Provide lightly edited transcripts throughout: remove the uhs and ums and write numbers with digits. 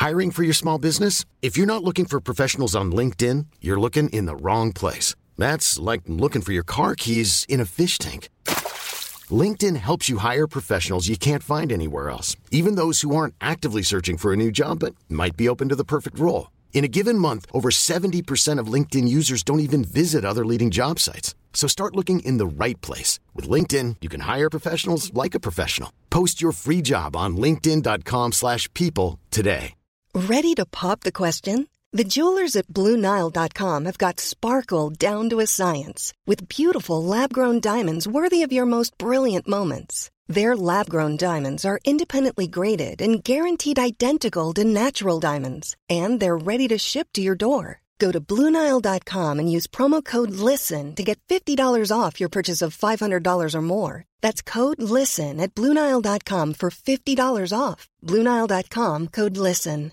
Hiring for your small business? If you're not looking for professionals on LinkedIn, you're looking in the wrong place. That's like looking for your car keys in a fish tank. LinkedIn helps you hire professionals you can't find anywhere else, even those who aren't actively searching for a new job but might be open to the perfect role. In a given month, over 70% of LinkedIn users don't even visit other leading job sites. So start looking in the right place. With LinkedIn, you can hire professionals like a professional. Post your free job on linkedin.com/people today. Ready to pop the question? The jewelers at BlueNile.com have got sparkle down to a science with beautiful lab-grown diamonds worthy of your most brilliant moments. Their lab-grown diamonds are independently graded and guaranteed identical to natural diamonds, and they're ready to ship to your door. Go to BlueNile.com and use promo code LISTEN to get $50 off your purchase of $500 or more. That's code LISTEN at BlueNile.com for $50 off. BlueNile.com, code LISTEN.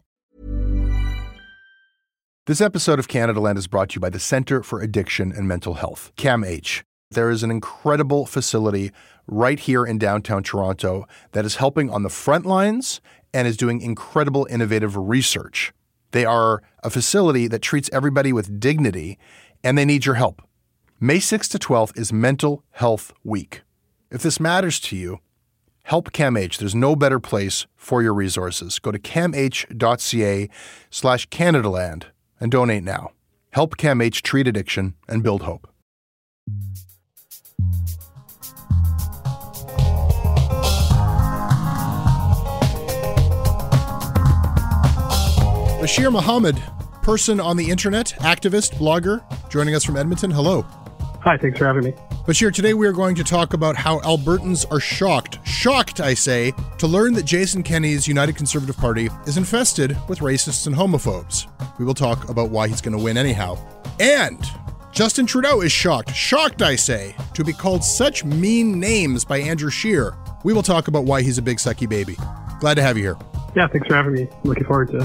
This episode of Canada Land is brought to you by the Centre for Addiction and Mental Health, CAMH. There is an incredible facility right here in downtown Toronto that is helping on the front lines and is doing incredible innovative research. They are a facility that treats everybody with dignity, and they need your help. May 6th to 12th is Mental Health Week. If this matters to you, help CAMH. There's no better place for your resources. Go to camh.ca/CanadaLand and donate now. Help CAMH treat addiction and build hope. Bashir Mohammed, person on the internet, activist, blogger, joining us from Edmonton. Hello. Hi, thanks for having me. Bashir, today we are going to talk about how Albertans are shocked, I say, to learn that Jason Kenney's United Conservative Party is infested with racists and homophobes. We will talk about why he's going to win anyhow. And Justin Trudeau is shocked, I say, to be called such mean names by Andrew Scheer. We will talk about why he's a big sucky baby. Glad to have you here. Yeah, thanks for having me. Looking forward to it.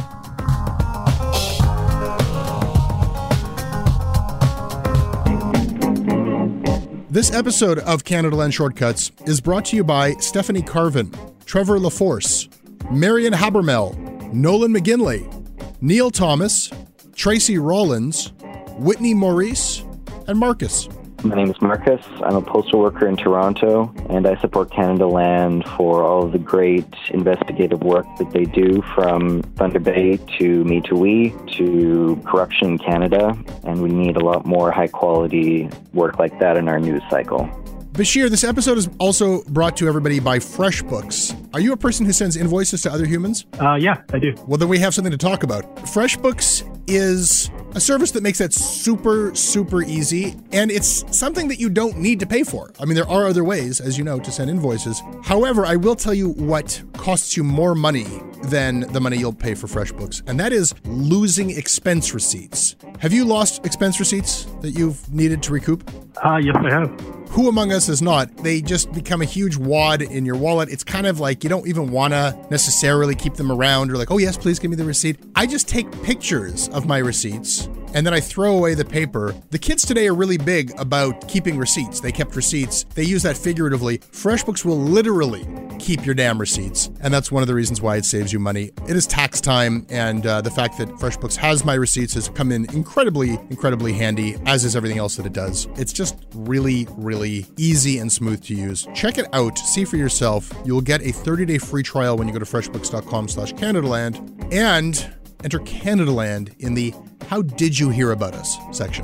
This episode of Canada Land Shortcuts is brought to you by Stephanie Carvin, Trevor LaForce, Marion Habermel, Nolan McGinley, Neil Thomas, Tracy Rollins, Whitney Maurice, and Marcus. My name is Marcus. I'm a postal worker in Toronto, and I support Canada Land for all of the great investigative work that they do, from Thunder Bay to Me to We to corruption in Canada, and we need a lot more high-quality work like that in our news cycle. Bashir, this episode is also brought to everybody by FreshBooks. Are you a person who sends invoices to other humans? Yeah, I do. Well, then we have something to talk about. FreshBooks is a service that makes that super, super easy, and it's something that you don't need to pay for. I mean, there are other ways, as you know, to send invoices. However, I will tell you what costs you more money than the money you'll pay for FreshBooks, and that is losing expense receipts. Have you lost expense receipts that you've needed to recoup? Yes, I have. Who among us has not? They just become a huge wad in your wallet. It's kind of like you don't even want to necessarily keep them around or like, oh yes, please give me the receipt. I just take pictures of my receipts and then I throw away the paper. The kids today are really big about keeping receipts. They kept receipts. They use that figuratively. FreshBooks will literally keep your damn receipts. And that's one of the reasons why it saves you money. It is tax time, and the fact that FreshBooks has my receipts has come in incredibly, incredibly handy, as is everything else that it does. It's just really, really easy and smooth to use. Check it out. See for yourself. You will get a 30-day free trial when you go to freshbooks.com/CanadaLand and enter Canada Land in the How Did You Hear About Us section.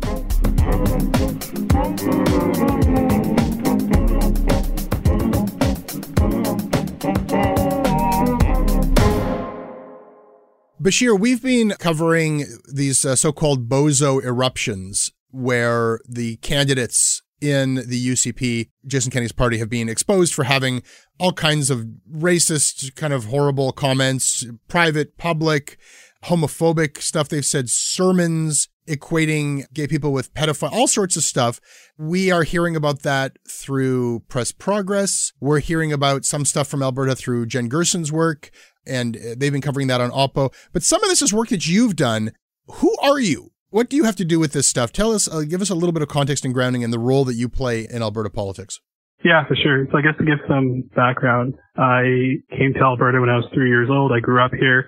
Bashir, we've been covering these so-called bozo eruptions where the candidates in the UCP, Jason Kenney's party, have been exposed for having all kinds of racist, kind of horrible comments, private, public, homophobic stuff. They've said sermons equating gay people with pedophiles, all sorts of stuff. We are hearing about that through Press Progress. We're hearing about some stuff from Alberta through Jen Gerson's work, and they've been covering that on Oppo. But some of this is work that you've done. Who are you? What do you have to do with this stuff? Tell us, give us a little bit of context and grounding in the role that you play in Alberta politics. Yeah, for sure. So I guess to give some background, I came to Alberta when I was 3 years old. I grew up here.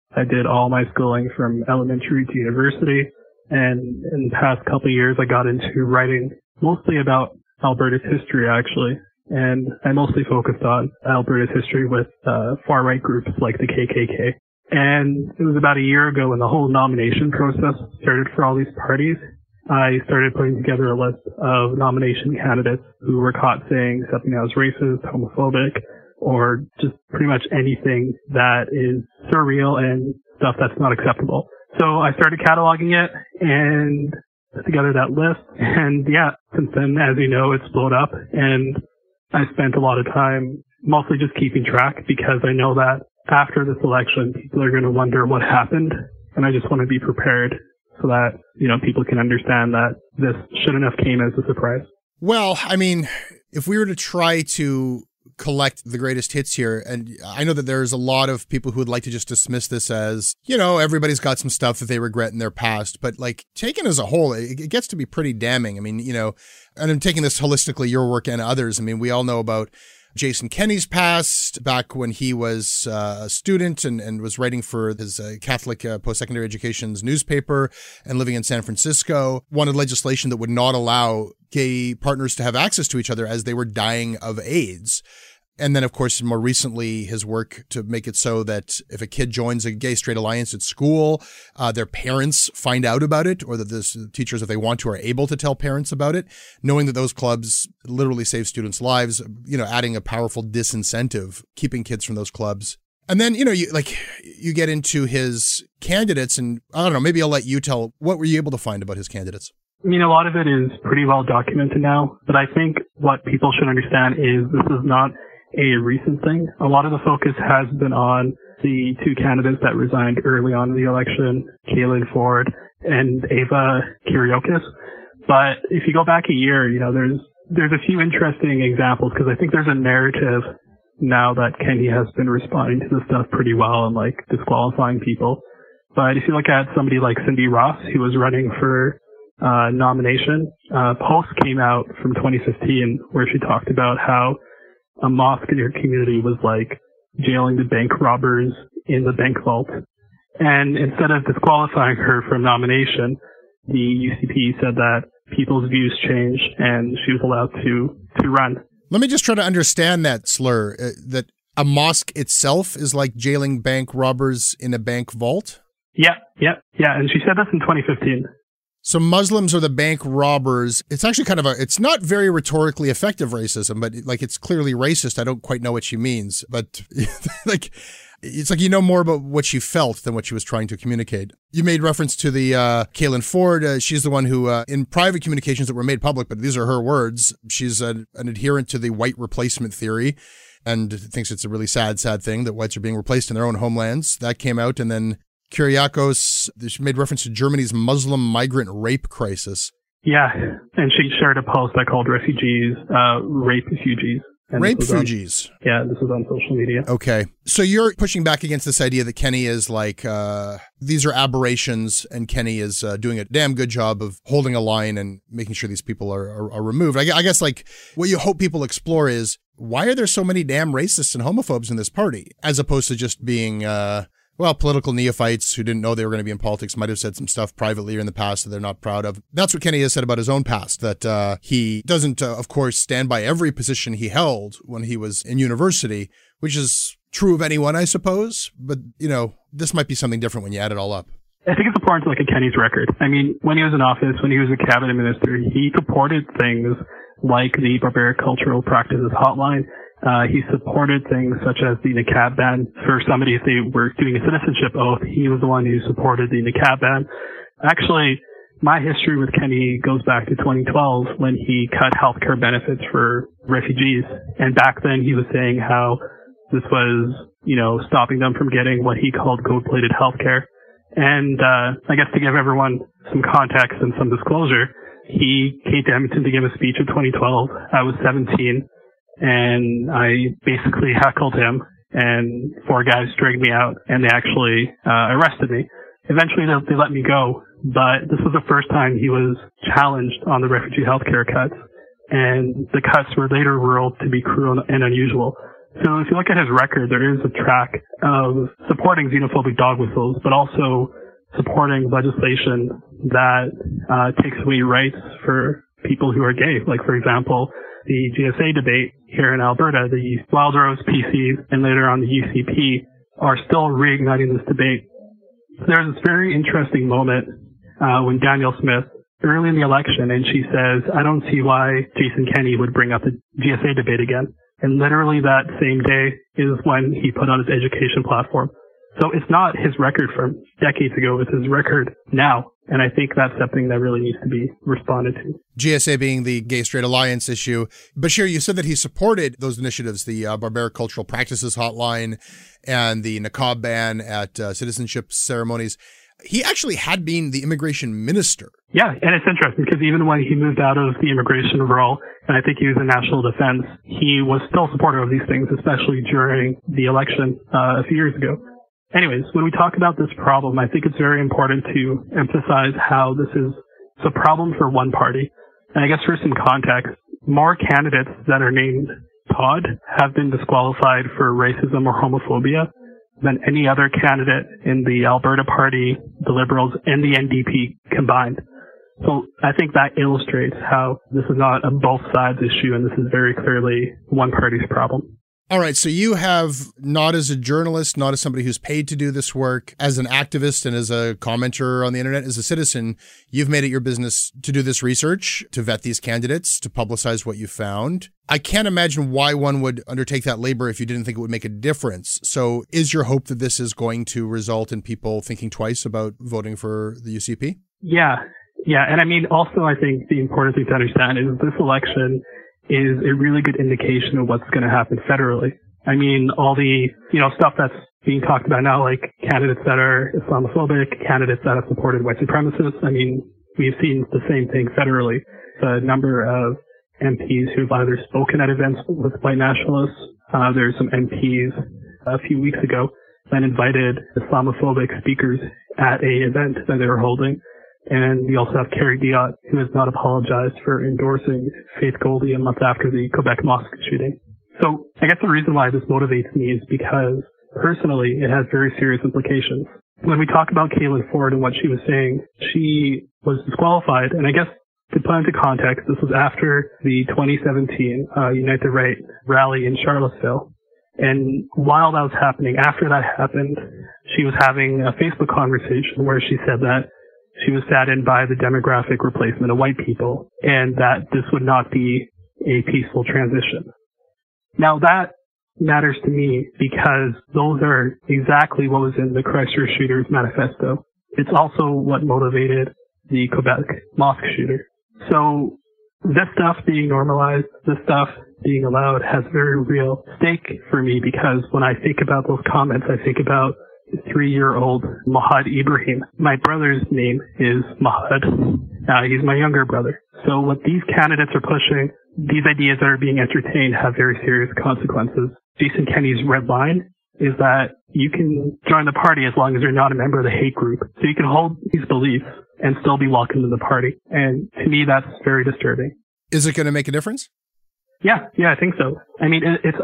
I did all my schooling from elementary to university. And in the past couple of years, I got into writing mostly about Alberta's history, actually. And I mostly focused on Alberta's history with far-right groups like the KKK. And it was about a year ago when the whole nomination process started for all these parties. I started putting together a list of nomination candidates who were caught saying something that was racist, homophobic, or just pretty much anything that is surreal and stuff that's not acceptable. So I started cataloging it and put together that list. And yeah, since then, as you know, it's blown up. And I spent a lot of time mostly just keeping track because I know that after this election, people are going to wonder what happened. And I just want to be prepared so that, people can understand that this shouldn't have came as a surprise. Well, I mean, if we were to try to collect the greatest hits here, and I know that there's a lot of people who would like to just dismiss this as, everybody's got some stuff that they regret in their past, but like taken as a whole, it gets to be pretty damning. I mean, and I'm taking this holistically, your work and others. I mean, we all know about Jason Kenney's past back when he was a student and was writing for his Catholic post-secondary education's newspaper and living in San Francisco, wanted legislation that would not allow gay partners to have access to each other as they were dying of AIDS. And then, of course, more recently, his work to make it so that if a kid joins a gay-straight alliance at school, their parents find out about it, or that the teachers, if they want to, are able to tell parents about it, knowing that those clubs literally save students' lives, adding a powerful disincentive, keeping kids from those clubs. And then, you get into his candidates, and I don't know, maybe I'll let you tell, what were you able to find about his candidates? I mean, a lot of it is pretty well documented now, but I think what people should understand is this is not a recent thing. A lot of the focus has been on the two candidates that resigned early on in the election, Kaylan Ford and Ava Kyriakos. But if you go back a year, there's a few interesting examples because I think there's a narrative now that Kenney has been responding to this stuff pretty well and like disqualifying people. But if you look at somebody like Cindy Ross, who was running for nomination, post came out from 2015 where she talked about how a mosque in her community was like jailing the bank robbers in the bank vault. And instead of disqualifying her from nomination, the UCP said that people's views changed and she was allowed to run. Let me just try to understand that slur, that a mosque itself is like jailing bank robbers in a bank vault? Yeah. And she said this in 2015. So Muslims are the bank robbers. It's actually it's not very rhetorically effective racism, but it's clearly racist. I don't quite know what she means, but it's like more about what she felt than what she was trying to communicate. You made reference to the Kaylan Ford. She's the one who, in private communications that were made public, but these are her words, she's an adherent to the white replacement theory and thinks it's a really sad thing that whites are being replaced in their own homelands. That came out, and then Kyriakos, she made reference to Germany's Muslim migrant rape crisis. Yeah, and she shared a post that called refugees, rape refugees. Rape refugees. This was on social media. Okay. So you're pushing back against this idea that Kenney is like, these are aberrations, and Kenney is doing a damn good job of holding a line and making sure these people are removed. I guess what you hope people explore is, why are there so many damn racists and homophobes in this party? As opposed to just being, political neophytes who didn't know they were going to be in politics might have said some stuff privately or in the past that they're not proud of. That's what Kenney has said about his own past, that he doesn't, of course, stand by every position he held when he was in university, which is true of anyone, I suppose. But, this might be something different when you add it all up. I think it's important to look at Kenney's record. I mean, when he was in office, when he was a cabinet minister, he supported things like the Barbaric Cultural Practices Hotline. He supported things such as the niqab ban for somebody if they were doing a citizenship oath. He was the one who supported the niqab ban. Actually, my history with Kenney goes back to 2012 when he cut healthcare benefits for refugees. And back then he was saying how this was, stopping them from getting what he called gold-plated healthcare. And I guess to give everyone some context and some disclosure, he came to Edmonton to give a speech in 2012. I was 17. And I basically heckled him, and 4 guys dragged me out, and they actually arrested me. Eventually, they let me go, but this was the first time he was challenged on the refugee healthcare cuts, and the cuts were later ruled to be cruel and unusual. So if you look at his record, there is a track of supporting xenophobic dog whistles, but also supporting legislation that takes away rights for people who are gay. Like, for example, the GSA debate here in Alberta, the Wildrose PCs, and later on the UCP are still reigniting this debate. There's this very interesting moment when Danielle Smith, early in the election, and she says, I don't see why Jason Kenney would bring up the GSA debate again. And literally that same day is when he put on his education platform. So it's not his record from decades ago, it's his record now. And I think that's something that really needs to be responded to. GSA being the Gay Straight Alliance issue. Bashir, you said that he supported those initiatives, the Barbaric Cultural Practices Hotline and the niqab ban at citizenship ceremonies. He actually had been the immigration minister. Yeah, and it's interesting because even when he moved out of the immigration role, and I think he was in national defense, he was still supportive of these things, especially during the election a few years ago. Anyways, when we talk about this problem, I think it's very important to emphasize how this is a problem for one party. And I guess for some context, more candidates that are named Todd have been disqualified for racism or homophobia than any other candidate in the Alberta Party, the Liberals, and the NDP combined. So I think that illustrates how this is not a both sides issue, and this is very clearly one party's problem. All right, so you have, not as a journalist, not as somebody who's paid to do this work, as an activist and as a commenter on the internet, as a citizen, you've made it your business to do this research, to vet these candidates, to publicize what you found. I can't imagine why one would undertake that labor if you didn't think it would make a difference. So is your hope that this is going to result in people thinking twice about voting for the UCP? Yeah. And I mean, also, I think the important thing to understand is this election is a really good indication of what's going to happen federally. I mean, all the, stuff that's being talked about now, like candidates that are Islamophobic, candidates that have supported white supremacists. I mean, we've seen the same thing federally. The number of MPs who've either spoken at events with white nationalists. There's some MPs a few weeks ago that invited Islamophobic speakers at a event that they were holding. And we also have Kerry Diot, who has not apologized for endorsing Faith Goldy a month after the Quebec mosque shooting. So I guess the reason why this motivates me is because personally it has very serious implications. When we talk about Caitlin Ford and what she was saying, she was disqualified. And I guess to put into context, this was after the 2017 Unite the Right rally in Charlottesville. And while that was happening, after that happened, she was having a Facebook conversation where she said that she was saddened by the demographic replacement of white people and that this would not be a peaceful transition. Now that matters to me because those are exactly what was in the Christchurch shooters manifesto. It's also what motivated the Quebec mosque shooter. So this stuff being normalized, this stuff being allowed has very real stake for me because when I think about those comments, I think about 3-year-old Mahad Ibrahim. My brother's name is Mahad. He's my younger brother. So what these candidates are pushing, these ideas that are being entertained have very serious consequences. Jason Kenney's red line is that you can join the party as long as you're not a member of the hate group. So you can hold these beliefs and still be welcome to the party. And to me, that's very disturbing. Is it going to make a difference? Yeah, I think so. I mean, I've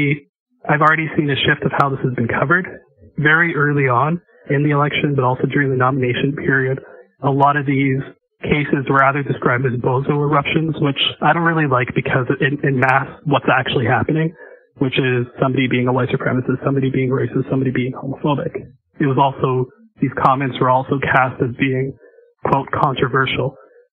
already seen a shift of how this has been covered. Very early on in the election, but also during the nomination period, a lot of these cases were either described as bozo eruptions, which I don't really like because in mass, what's actually happening, which is somebody being a white supremacist, somebody being racist, somebody being homophobic. It was also, these comments were also cast as being, quote, controversial.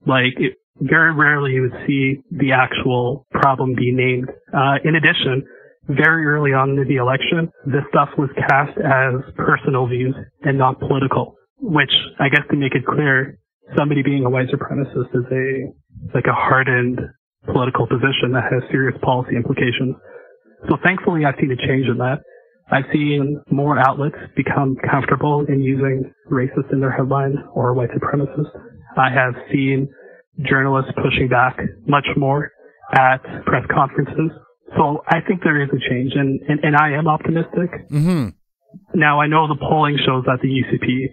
Very rarely you would see the actual problem be named. In addition, very early on in the election, this stuff was cast as personal views and not political, which I guess to make it clear, somebody being a white supremacist is a hardened political position that has serious policy implications. So thankfully I've seen a change in that. I've seen more outlets become comfortable in using racist in their headlines or white supremacist. I have seen journalists pushing back much more at press conferences. So I think there is a change, and I am optimistic. Mm-hmm. Now, I know the polling shows that the UCP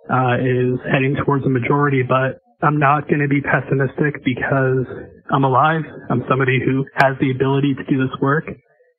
is heading towards a majority, but I'm not going to be pessimistic because I'm alive. I'm somebody who has the ability to do this work,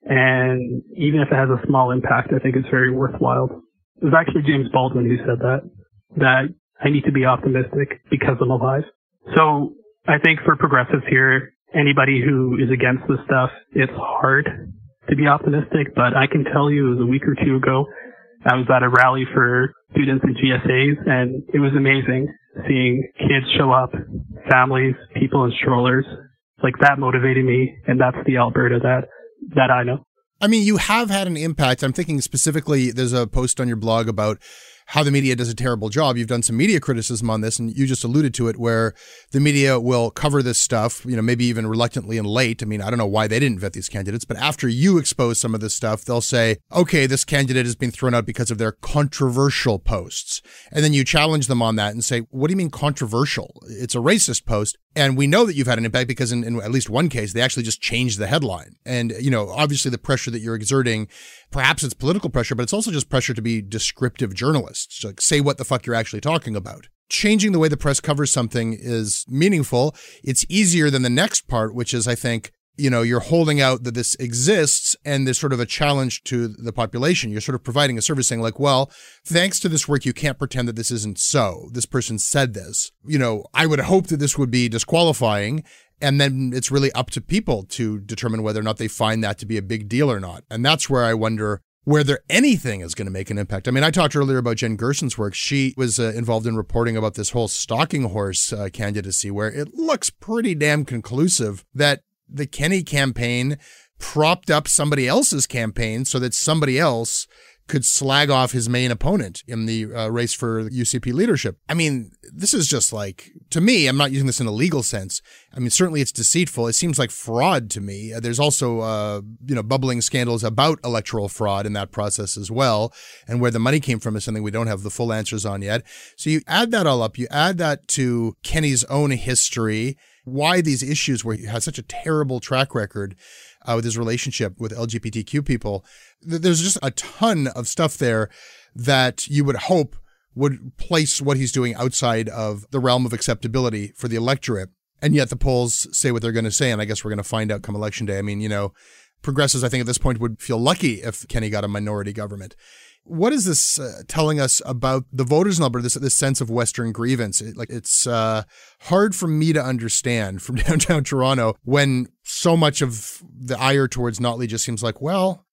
And even if it has a small impact, I think it's very worthwhile. It was actually James Baldwin who said that I need to be optimistic because I'm alive. So I think for progressives here, anybody who is against this stuff, it's hard to be optimistic, but I can tell you it was a week or two ago, I was at a rally for students and GSAs, and it was amazing seeing kids show up, families, people in strollers. Like, that motivated me, and that's the Alberta that I know. I mean, you have had an impact. I'm thinking specifically, there's a post on your blog about how the media does a terrible job. You've done some media criticism on this, and you just alluded to it, where the media will cover this stuff, maybe even reluctantly and late. I mean, I don't know why they didn't vet these candidates, but after you expose some of this stuff, they'll say, okay, this candidate has been thrown out because of their controversial posts. And then you challenge them on that and say, what do you mean controversial? It's a racist post. And we know that you've had an impact because in at least one case, they actually just changed the headline. And, obviously the pressure that you're exerting, perhaps it's political pressure, but it's also just pressure to be descriptive journalists. Like, say what the fuck you're actually talking about. Changing the way the press covers something is meaningful. It's easier than the next part, which is, I think, you're holding out that this exists and there's sort of a challenge to the population. You're sort of providing a service saying like, well, thanks to this work, you can't pretend that this isn't so. This person said this. I would hope that this would be disqualifying, and then it's really up to people to determine whether or not they find that to be a big deal or not. And that's where I wonder whether anything is going to make an impact. I mean, I talked earlier about Jen Gerson's work. She was involved in reporting about this whole stalking horse candidacy, where it looks pretty damn conclusive that the Kenney campaign propped up somebody else's campaign so that somebody else could slag off his main opponent in the race for UCP leadership. I mean, this is just like, to me, I'm not using this in a legal sense. I mean, certainly it's deceitful. It seems like fraud to me. There's also, bubbling scandals about electoral fraud in that process as well. And where the money came from is something we don't have the full answers on yet. So you add that all up, you add that to Kenney's own history, why these issues where he has such a terrible track record with his relationship with LGBTQ people. There's just a ton of stuff there that you would hope would place what he's doing outside of the realm of acceptability for the electorate. And yet the polls say what they're going to say. And I guess we're going to find out come election day. I mean, progressives, I think at this point would feel lucky if Kenney got a minority government. What is this telling us about the voters in Alberta, this sense of Western grievance? It's hard for me to understand from downtown Toronto when so much of the ire towards Notley just seems like, well,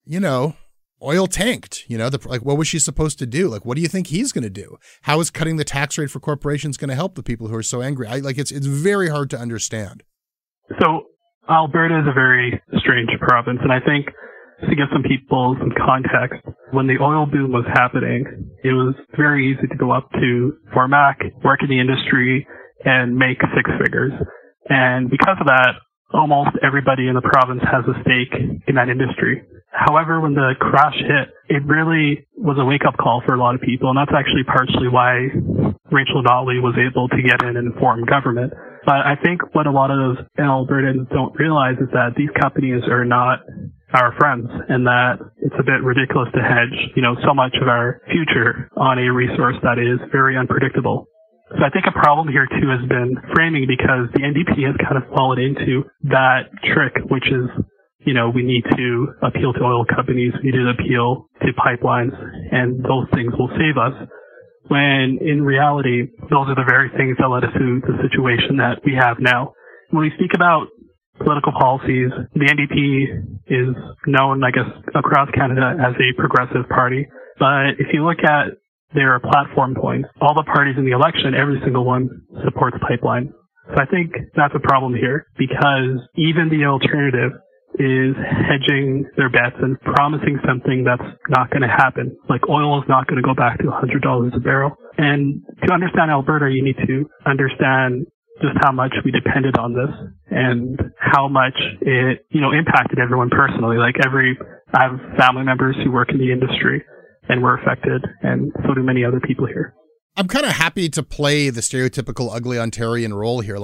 oil tanked, what was she supposed to do? Like, what do you think he's going to do? How is cutting the tax rate for corporations going to help the people who are so angry? It's very hard to understand. So Alberta is a very strange province, and I think to give some people some context, when the oil boom was happening, it was very easy to go up to Fort Mac, work in the industry, and make six figures. And because of that, almost everybody in the province has a stake in that industry. However, when the crash hit, it really was a wake-up call for a lot of people, and that's actually partially why Rachel Notley was able to get in and form government. But I think what a lot of Albertans don't realize is that these companies are not our friends, and that it's a bit ridiculous to hedge, so much of our future on a resource that is very unpredictable. So I think a problem here too has been framing, because the NDP has kind of fallen into that trick, which is, we need to appeal to oil companies, we need to appeal to pipelines, and those things will save us. When in reality, those are the very things that led us to the situation that we have now. When we speak about political policies, the NDP is known, I guess, across Canada as a progressive party. But if you look at their platform points, all the parties in the election, every single one supports pipeline. So I think that's a problem here, because even the alternative is hedging their bets and promising something that's not going to happen. Like, oil is not going to go back to $100 a barrel. And to understand Alberta, you need to understand just how much we depended on this and how much it, impacted everyone personally. I have family members who work in the industry and were affected, and so do many other people here. I'm kind of happy to play the stereotypical ugly Ontarian role here.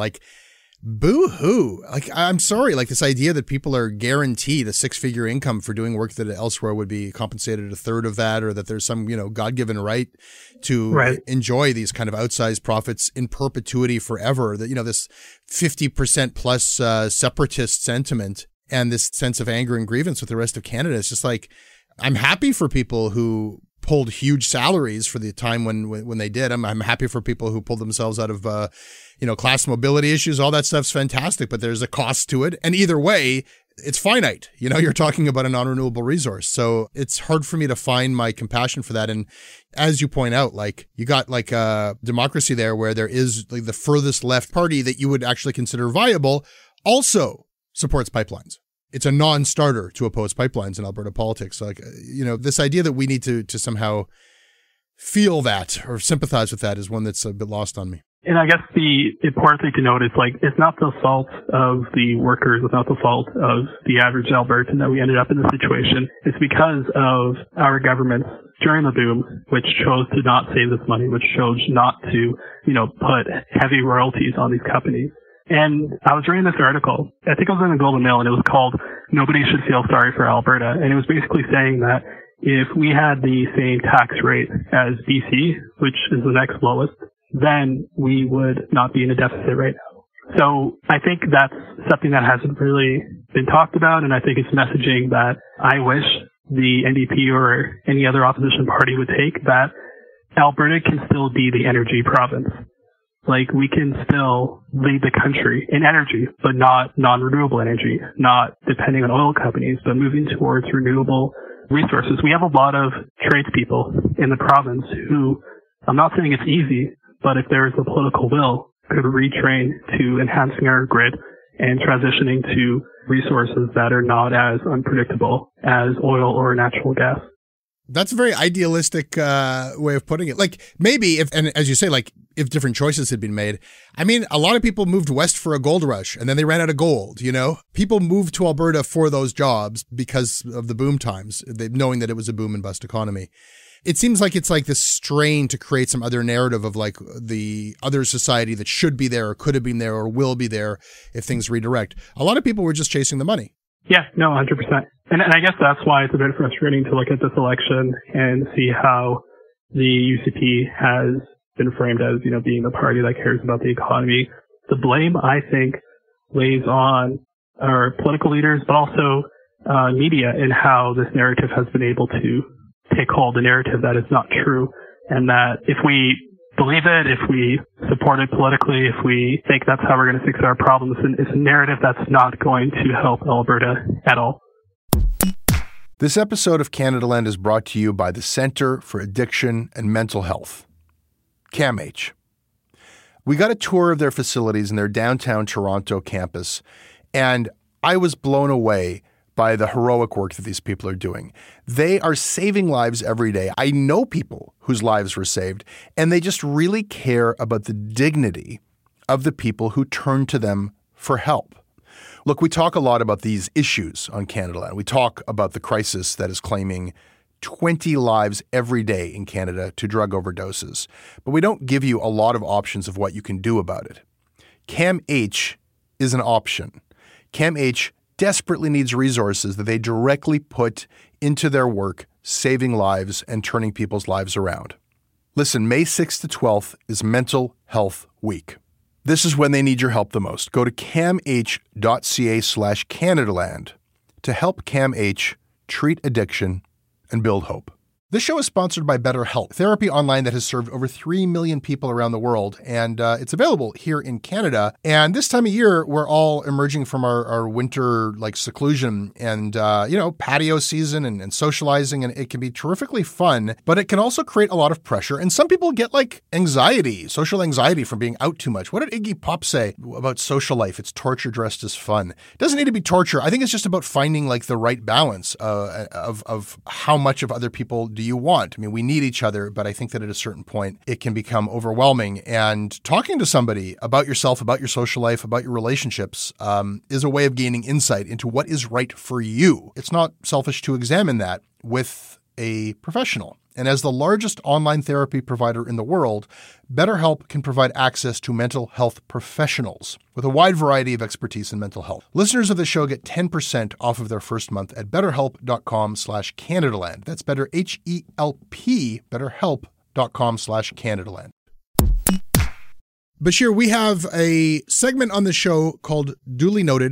Boo-hoo. I'm sorry, this idea that people are guaranteed a six-figure income for doing work that elsewhere would be compensated a third of that, or that there's some, God-given right to enjoy these kind of outsized profits in perpetuity forever. That, this 50% plus separatist sentiment. and this sense of anger and grievance with the rest of Canada. It's just like, I'm happy for people who pulled huge salaries for the time when they did. I'm happy for people who pulled themselves out of, class mobility issues. All that stuff's fantastic, but there's a cost to it. And either way, it's finite. You're talking about a non-renewable resource. So it's hard for me to find my compassion for that. And as you point out, like you got like a democracy there where there is like the furthest left party that you would actually consider viable also supports pipelines. It's a non-starter to oppose pipelines in Alberta politics. So this idea that we need to somehow feel that or sympathize with that is one that's a bit lost on me. And I guess the important thing to note is it's not the fault of the workers, it's not the fault of the average Albertan that we ended up in this situation. It's because of our governments during the boom, which chose to not save this money, which chose not to, put heavy royalties on these companies. And I was reading this article, I think it was in the Golden Mail, and it was called Nobody Should Feel Sorry for Alberta. And it was basically saying that if we had the same tax rate as BC, which is the next lowest, then we would not be in a deficit right now. So I think that's something that hasn't really been talked about, and I think it's messaging that I wish the NDP or any other opposition party would take, that Alberta can still be the energy province. We can still lead the country in energy, but not non-renewable energy, not depending on oil companies, but moving towards renewable resources. We have a lot of tradespeople in the province who, I'm not saying it's easy, but if there is a political will, could retrain to enhancing our grid and transitioning to resources that are not as unpredictable as oil or natural gas. That's a very idealistic way of putting it. Maybe and as you say, if different choices had been made. I mean, a lot of people moved west for a gold rush and then they ran out of gold, People moved to Alberta for those jobs because of the boom times, knowing that it was a boom and bust economy. It seems like it's like this strain to create some other narrative of the other society that should be there or could have been there or will be there if things redirect. A lot of people were just chasing the money. Yeah, no, 100%. And I guess that's why it's a bit frustrating to look at this election and see how the UCP has been framed as, being the party that cares about the economy. The blame, I think, lays on our political leaders, but also media, in how this narrative has been able to take hold, a narrative that is not true, and that if we believe it, if we support it politically, if we think that's how we're going to fix our problems, it's a narrative that's not going to help Alberta at all. This episode of Canadaland is brought to you by the Centre for Addiction and Mental Health, CAMH. We got a tour of their facilities in their downtown Toronto campus, and I was blown away by the heroic work that these people are doing. They are saving lives every day. I know people whose lives were saved, and they just really care about the dignity of the people who turn to them for help. Look, we talk a lot about these issues on Canadaland. We talk about the crisis that is claiming 20 lives every day in Canada to drug overdoses, but we don't give you a lot of options of what you can do about it. CAMH is an option. CAMH desperately needs resources that they directly put into their work, saving lives and turning people's lives around. Listen, May 6th to 12th is Mental Health Week. This is when they need your help the most. Go to camh.ca/Canadaland to help CAMH treat addiction and build hope. This show is sponsored by BetterHelp, therapy online that has served over 3 million people around the world, and it's available here in Canada. And this time of year, we're all emerging from our winter seclusion and patio season and socializing, and it can be terrifically fun, but it can also create a lot of pressure. And some people get anxiety, social anxiety from being out too much. What did Iggy Pop say about social life? It's torture dressed as fun. It doesn't need to be torture. I think it's just about finding the right balance of how much of other people do you want? I mean, we need each other, but I think that at a certain point, it can become overwhelming. And talking to somebody about yourself, about your social life, about your relationships is a way of gaining insight into what is right for you. It's not selfish to examine that with a professional. And as the largest online therapy provider in the world, BetterHelp can provide access to mental health professionals with a wide variety of expertise in mental health. Listeners of the show get 10% off of their first month at betterhelp.com/Canadaland. That's better, HELP, betterhelp.com/Canadaland. Bashir, we have a segment on the show called Duly Noted,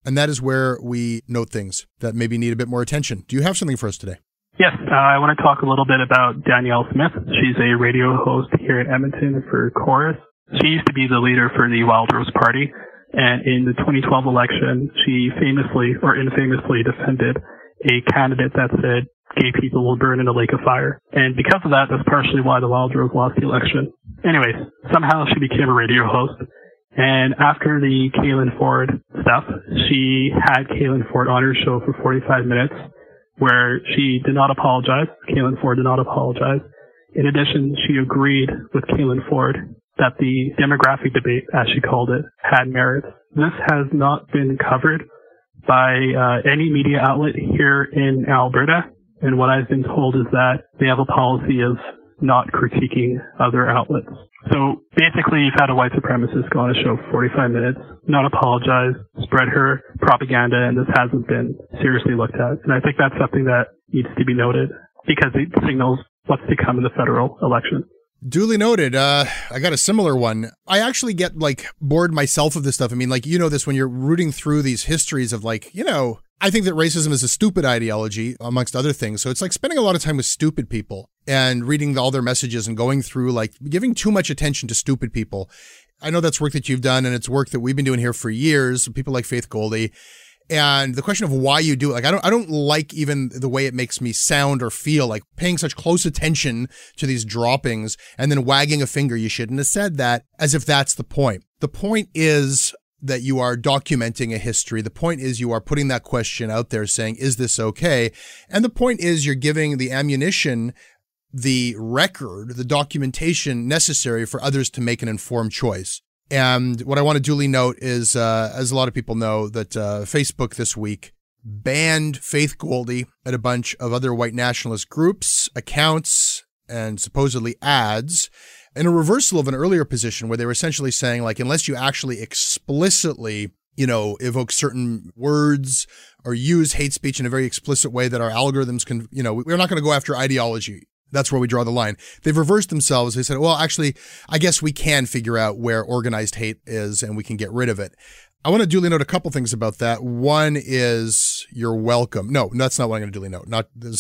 and that is where we note things that maybe need a bit more attention. Do you have something for us today? Yes, I want to talk a little bit about Danielle Smith. She's a radio host here in Edmonton for Chorus. She used to be the leader for the Wildrose Party, and in the 2012 election, she famously or infamously defended a candidate that said gay people will burn in a lake of fire. And because of that, that's partially why the Wildrose lost the election. Anyways, somehow she became a radio host. And after the Caitlin Ford stuff, she had Caitlin Ford on her show for 45 minutes, where she did not apologize. Caitlin Ford did not apologize. In addition, she agreed with Caitlin Ford that the demographic debate, as she called it, had merits. This has not been covered by any media outlet here in Alberta. And what I've been told is that they have a policy of not critiquing other outlets. So basically, you've had a white supremacist go on a show for 45 minutes, not apologize, spread her propaganda, and this hasn't been seriously looked at. And I think that's something that needs to be noted because it signals what's to come in the federal election. Duly noted. I got a similar one. I actually get bored myself of this stuff. I mean, this when you're rooting through these histories of I think that racism is a stupid ideology, amongst other things. So it's like spending a lot of time with stupid people and reading all their messages and going through, giving too much attention to stupid people. I know that's work that you've done, and it's work that we've been doing here for years, people like Faith Goldy. And the question of why you do it, I don't like even the way it makes me sound or feel, like paying such close attention to these droppings and then wagging a finger. You shouldn't have said that, as if that's the point. The point is that you are documenting a history. The point is you are putting that question out there saying, is this okay? And the point is you're giving the ammunition, the record, the documentation necessary for others to make an informed choice. And what I want to duly note is, as a lot of people know, that Facebook this week banned Faith Goldy and a bunch of other white nationalist groups, accounts, and supposedly ads, in a reversal of an earlier position where they were essentially saying, unless you actually explicitly, evoke certain words or use hate speech in a very explicit way that our algorithms can, we're not going to go after ideology. That's where we draw the line. They've reversed themselves. They said, well, actually, I guess we can figure out where organized hate is and we can get rid of it. I want to duly note a couple things about that. One is you're welcome. No, that's not what I'm going to duly note.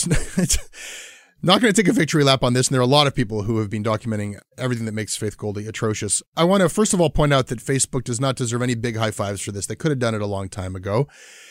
Not going to take a victory lap on this, and there are a lot of people who have been documenting everything that makes Faith Goldy atrocious. I want to, first of all, point out that Facebook does not deserve any big high fives for this. They could have done it a long time ago.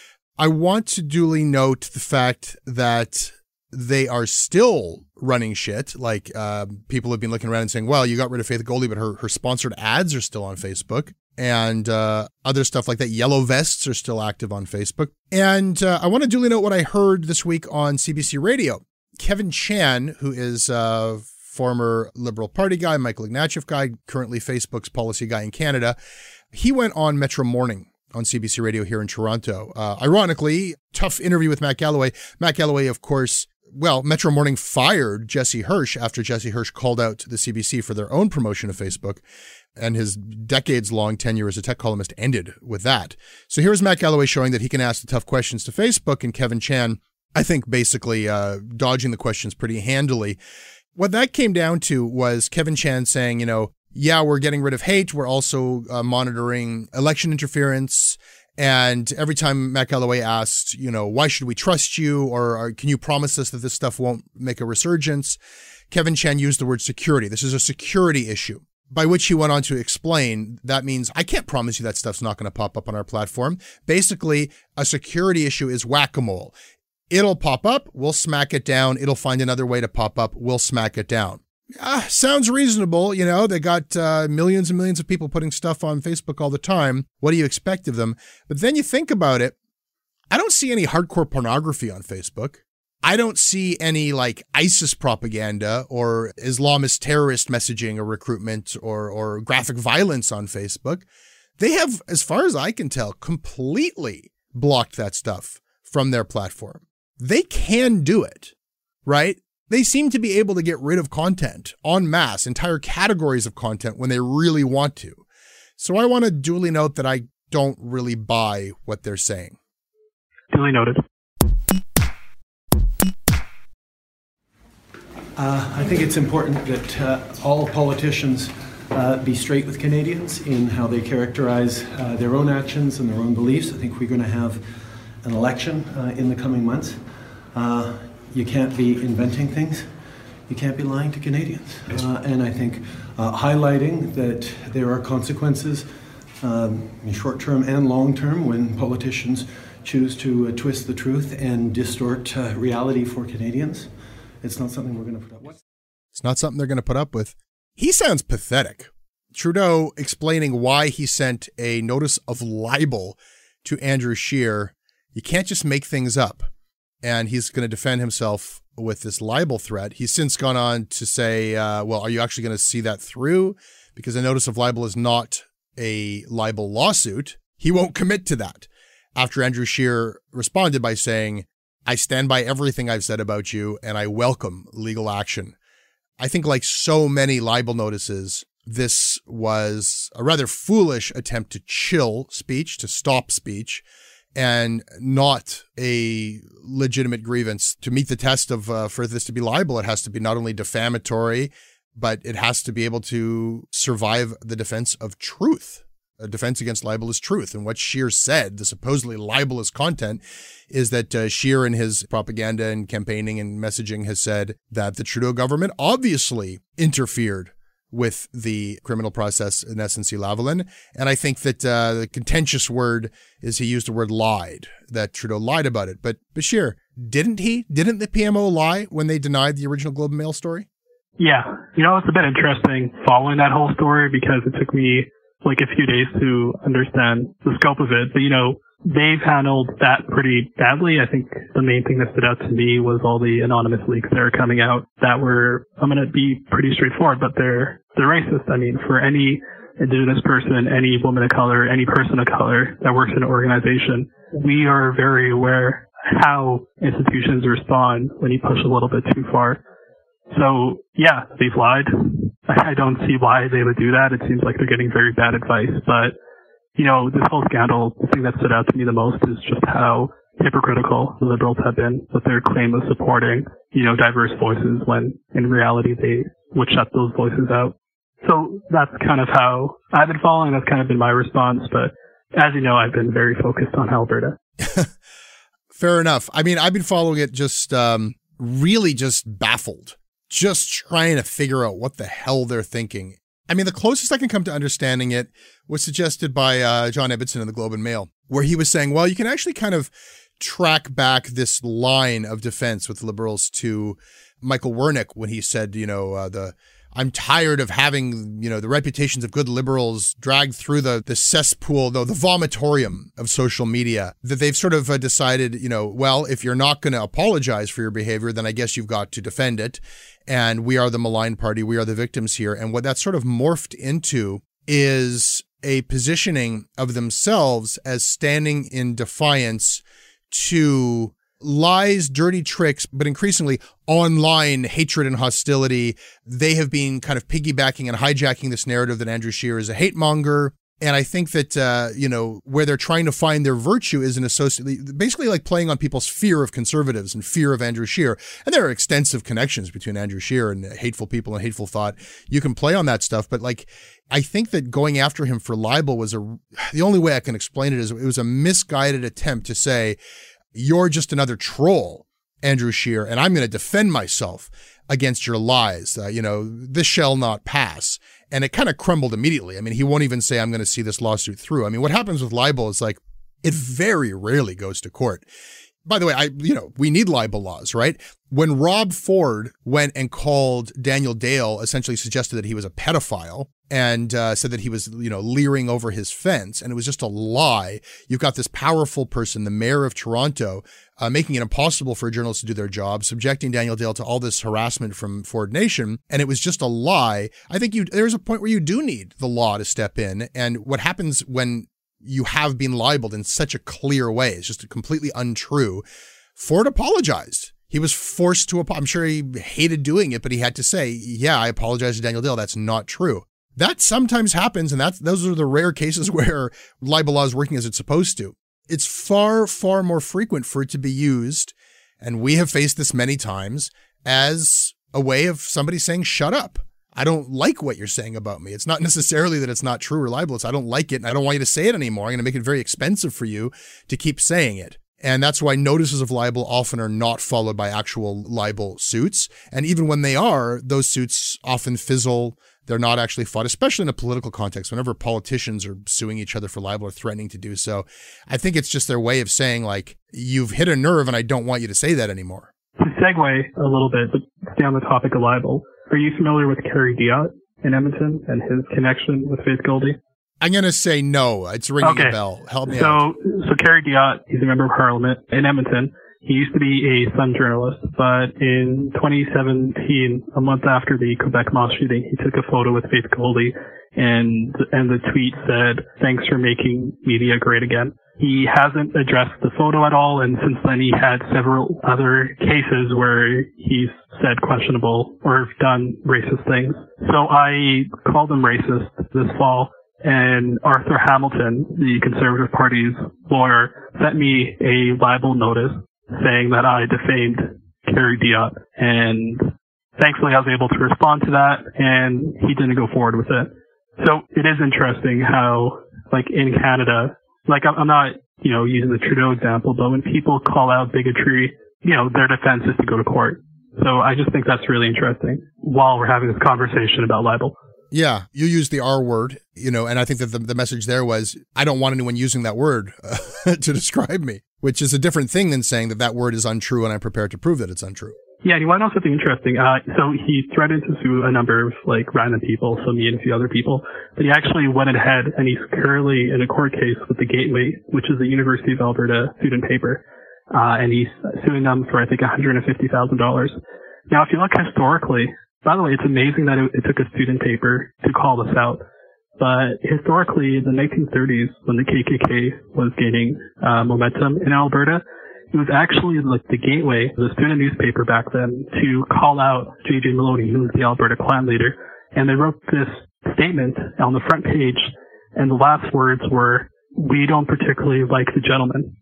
I want to duly note the fact that they are still running shit. People have been looking around and saying, well, you got rid of Faith Goldy, but her sponsored ads are still on Facebook. And other stuff like that. Yellow vests are still active on Facebook. And I want to duly note what I heard this week on CBC Radio. Kevin Chan, who is a former Liberal Party guy, Michael Ignatieff guy, currently Facebook's policy guy in Canada, he went on Metro Morning on CBC Radio here in Toronto. Ironically, tough interview with Matt Galloway. Matt Galloway, of course, Metro Morning fired Jesse Hirsch after Jesse Hirsch called out to the CBC for their own promotion of Facebook, and his decades-long tenure as a tech columnist ended with that. So here's Matt Galloway showing that he can ask the tough questions to Facebook, and Kevin Chan, I think, basically dodging the questions pretty handily. What that came down to was Kevin Chan saying, yeah, we're getting rid of hate. We're also monitoring election interference. And every time Matt Galloway asked, why should we trust you? Or can you promise us that this stuff won't make a resurgence? Kevin Chan used the word security. This is a security issue, by which he went on to explain that means I can't promise you that stuff's not going to pop up on our platform. Basically, a security issue is whack-a-mole. It'll pop up, we'll smack it down. It'll find another way to pop up, we'll smack it down. Sounds reasonable. They got millions and millions of people putting stuff on Facebook all the time. What do you expect of them? But then you think about it. I don't see any hardcore pornography on Facebook. I don't see any ISIS propaganda or Islamist terrorist messaging or recruitment or graphic violence on Facebook. They have, as far as I can tell, completely blocked that stuff from their platform. They can do it, right? They seem to be able to get rid of content en masse, entire categories of content when they really want to. So I want to duly note that I don't really buy what they're saying. Duly noted. I think it's important that all politicians be straight with Canadians in how they characterize their own actions and their own beliefs. I think we're going to have an election in the coming months. You can't be inventing things. You can't be lying to Canadians. And I think highlighting that there are consequences in short term and long term when politicians choose to twist the truth and distort reality for Canadians. It's not something we're going to put up with. It's not something they're going to put up with. He sounds pathetic. Trudeau explaining why he sent a notice of libel to Andrew Scheer. You can't just make things up. And he's going to defend himself with this libel threat. He's since gone on to say, well, are you actually going to see that through? Because a notice of libel is not a libel lawsuit. He won't commit to that. After Andrew Scheer responded by saying, I stand by everything I've said about you and I welcome legal action. I think like so many libel notices, this was a rather foolish attempt to chill speech, to stop speech, and not a legitimate grievance. To meet the test of for this to be libel, it has to be not only defamatory, but it has to be able to survive the defense of truth. A defense against libel is truth. And what Scheer said, the supposedly libelous content, is that Scheer in his propaganda and campaigning and messaging has said that the Trudeau government obviously interfered with the criminal process in SNC-Lavalin. And I think that the contentious word is he used the word lied, that Trudeau lied about it. But Bashir, didn't he? Didn't the PMO lie when they denied the original Globe and Mail story? Yeah. It's a bit interesting following that whole story because it took me like a few days to understand the scope of it. But, they've handled that pretty badly. I think the main thing that stood out to me was all the anonymous leaks that are coming out that were, I'm going to be pretty straightforward, but they're racist. I mean, for any Indigenous person, any woman of color, any person of color that works in an organization, we are very aware how institutions respond when you push a little bit too far. So, yeah, they've lied. I don't see why they would do that. It seems like they're getting very bad advice, but this whole scandal, the thing that stood out to me the most is just how hypocritical the Liberals have been with their claim of supporting, diverse voices when in reality they would shut those voices out. So that's kind of how I've been following. That's kind of been my response. But as you know, I've been very focused on Alberta. Fair enough. I mean, I've been following it just really just baffled, just trying to figure out what the hell they're thinking. I mean, the closest I can come to understanding it was suggested by John Ibbitson in the Globe and Mail, where he was saying, well, you can actually kind of track back this line of defense with Liberals to Michael Wernick when he said, I'm tired of having, the reputations of good Liberals dragged through the cesspool, the vomitorium of social media, that they've sort of decided, well, if you're not going to apologize for your behavior, then I guess you've got to defend it. And we are the maligned party. We are the victims here. And what that sort of morphed into is a positioning of themselves as standing in defiance to lies, dirty tricks, but increasingly online hatred and hostility. They have been kind of piggybacking and hijacking this narrative that Andrew Scheer is a hate monger. And I think that, where they're trying to find their virtue is basically like playing on people's fear of conservatives and fear of Andrew Scheer. And there are extensive connections between Andrew Scheer and hateful people and hateful thought. You can play on that stuff. But I think that going after him for libel was the only way I can explain it is it was a misguided attempt to say, you're just another troll, Andrew Scheer, and I'm going to defend myself against your lies. This shall not pass. And it kind of crumbled immediately. I mean, he won't even say, I'm going to see this lawsuit through. I mean, what happens with libel is it very rarely goes to court. By the way, we need libel laws, right? When Rob Ford went and called Daniel Dale, essentially suggested that he was a pedophile and said that he was, leering over his fence, and it was just a lie. You've got this powerful person, the mayor of Toronto, making it impossible for a journalist to do their job, subjecting Daniel Dale to all this harassment from Ford Nation, and it was just a lie. I think there's a point where you do need the law to step in, and what happens when you have been libeled in such a clear way, it's just completely untrue. Ford apologized. He was forced to apologize. I'm sure he hated doing it, but he had to say, yeah, I apologize to Daniel Dale. That's not true. That sometimes happens, and those are the rare cases where libel law is working as it's supposed to. It's far, far more frequent for it to be used, and we have faced this many times, as a way of somebody saying, shut up. I don't like what you're saying about me. It's not necessarily that it's not true or libel. It's I don't like it and I don't want you to say it anymore. I'm going to make it very expensive for you to keep saying it. And that's why notices of libel often are not followed by actual libel suits. And even when they are, those suits often fizzle. They're not actually fought, especially in a political context. Whenever politicians are suing each other for libel or threatening to do so, I think it's just their way of saying, like, you've hit a nerve and I don't want you to say that anymore. To segue a little bit, but stay on the topic of libel, are you familiar with Kerry Diott in Edmonton and his connection with Faith Goldy? I'm going to say no. It's ringing a bell. Help me out. So Kerry Diott, he's a member of Parliament in Edmonton. He used to be a Sun journalist, but in 2017, a month after the Quebec mosque shooting, he took a photo with Faith Goldy, and the tweet said, "Thanks for making media great again." He hasn't addressed the photo at all, and since then he had several other cases where he's said questionable or done racist things. So I called him racist this fall. And Arthur Hamilton, the Conservative Party's lawyer, sent me a libel notice saying that I defamed Kerry Diott. And thankfully I was able to respond to that, and he didn't go forward with it. So it is interesting how, like, in Canada, like, I'm not, using the Trudeau example, but when people call out bigotry, their defense is to go to court. So I just think that's really interesting while we're having this conversation about libel. Yeah, you used the R word, and I think that the message there was, I don't want anyone using that word to describe me, which is a different thing than saying that word is untrue and I'm prepared to prove that it's untrue. Yeah, and you want to know something interesting? So he threatened to sue a number of, random people, so me and a few other people, but he actually went ahead and he's currently in a court case with the Gateway, which is the University of Alberta student paper, and he's suing them for, I think, $150,000. Now, if you look historically, by the way, it's amazing that it took a student paper to call this out. But historically, in the 1930s, when the KKK was gaining momentum in Alberta, it was actually the Gateway, the student newspaper back then, to call out J.J. Maloney, who was the Alberta Klan leader. And they wrote this statement on the front page, and the last words were, "We don't particularly like the gentleman."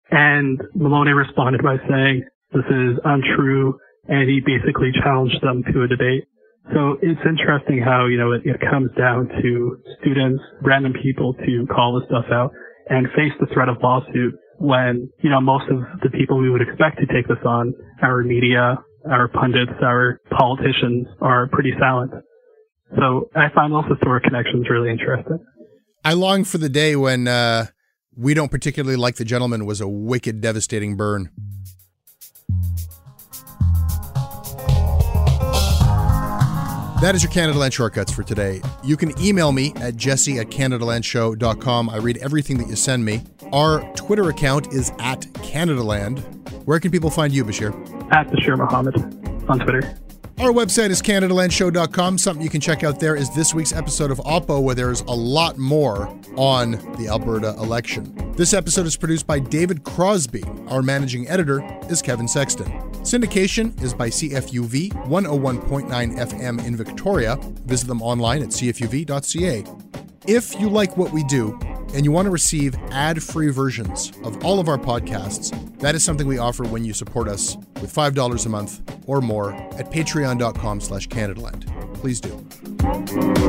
And Maloney responded by saying, "This is untrue." And he basically challenged them to a debate. So it's interesting how, it comes down to students, random people to call this stuff out and face the threat of lawsuit when, most of the people we would expect to take this on, our media, our pundits, our politicians, are pretty silent. So I find those historic connections really interesting. I long for the day when "we don't particularly like the gentleman" was a wicked, devastating burn. That is your Canadaland Shortcuts for today. You can email me at jesse@canadalandshow.com. I read everything that you send me. Our Twitter account is @CanadaLand. Where can people find you, Bashir? @Bashir Mohammed on Twitter. Our website is CanadaLandShow.com. Something you can check out there is this week's episode of Oppo, where there's a lot more on the Alberta election. This episode is produced by David Crosby. Our managing editor is Kevin Sexton. Syndication is by CFUV 101.9 FM in Victoria. Visit them online at cfuv.ca. If you like what we do and you want to receive ad-free versions of all of our podcasts, that is something we offer when you support us with $5 a month or more at patreon.com/Canadaland. Please do.